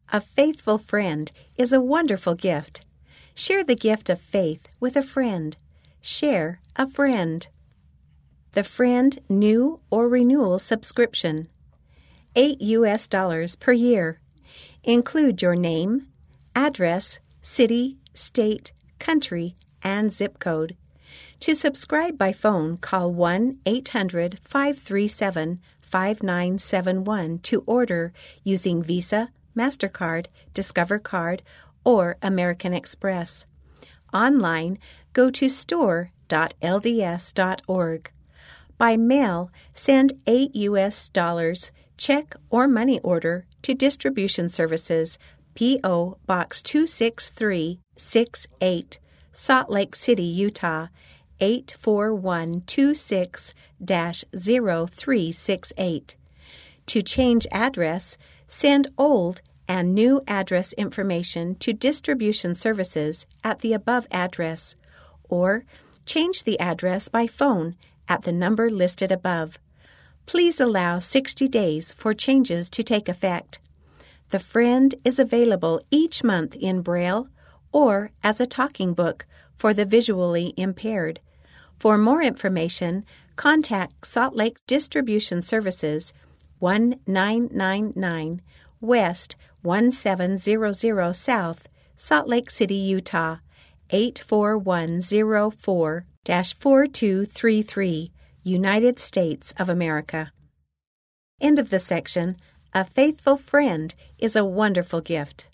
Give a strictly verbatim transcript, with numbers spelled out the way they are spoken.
A faithful friend is a wonderful gift. Share the gift of faith with a friend. Share a friend. The Friend New or Renewal Subscription. eight U S dollars per year. Include your name, address, city, state, country, and zip code. To subscribe by phone, call one eight hundred, five three seven, five nine seven one to order using Visa, MasterCard, Discover Card, or American Express. Online, go to store dot L D S dot org. By mail, send eight U S dollars, check or money order to Distribution Services, P O. Box two six three six eight, Salt Lake City, Utah, eight four one two six dash zero three six eight. To change address, send old and new address information to Distribution Services at the above address, or change the address by phone at the number listed above. Please allow sixty days for changes to take effect. The Friend is available each month in Braille or as a talking book for the visually impaired. For more information, contact Salt Lake Distribution Services, one nine nine nine West one seven zero zero South, Salt Lake City, Utah, eight four one zero four dash four two three three, United States of America. End of the section. A faithful friend is a wonderful gift.